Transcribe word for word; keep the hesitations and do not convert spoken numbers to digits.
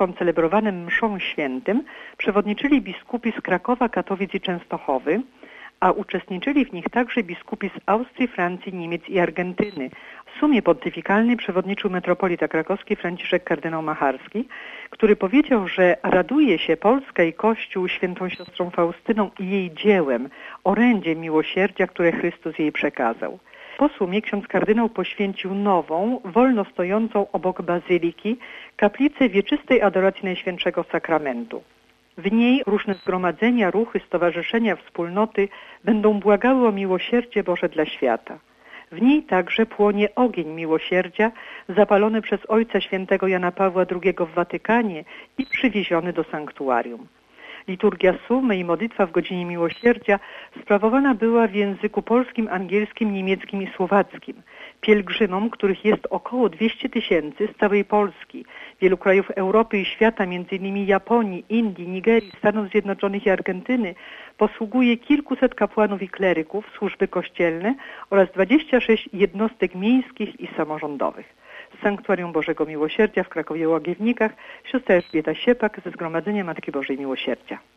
uczestnikom celebrowanym mszą świętym przewodniczyli biskupi z Krakowa, Katowic i Częstochowy, a uczestniczyli w nich także biskupi z Austrii, Francji, Niemiec i Argentyny. W sumie pontyfikalnej przewodniczył metropolita krakowski Franciszek kardynał Macharski, który powiedział, że raduje się Polska i Kościół świętą siostrą Faustyną i jej dziełem, orędziem miłosierdzia, które Chrystus jej przekazał. Po sumie ksiądz kardynał poświęcił nową, wolno stojącą obok bazyliki, kaplicę wieczystej adoracji Najświętszego Sakramentu. W niej różne zgromadzenia, ruchy, stowarzyszenia, wspólnoty będą błagały o miłosierdzie Boże dla świata. W niej także płonie ogień miłosierdzia zapalony przez Ojca Świętego Jana Pawła drugiego w Watykanie i przywieziony do sanktuarium. Liturgia sumy i modlitwa w godzinie miłosierdzia sprawowana była w języku polskim, angielskim, niemieckim i słowackim. Pielgrzymom, których jest około dwieście tysięcy z całej Polski, wielu krajów Europy i świata, między innymi Japonii, Indii, Nigerii, Stanów Zjednoczonych i Argentyny, posługuje kilkuset kapłanów i kleryków, służby kościelne oraz dwadzieścia sześć jednostek miejskich i samorządowych. Z Sanktuarium Bożego Miłosierdzia w Krakowie Łagiewnikach siostra Elżbieta Siepak ze Zgromadzenia Matki Bożej Miłosierdzia.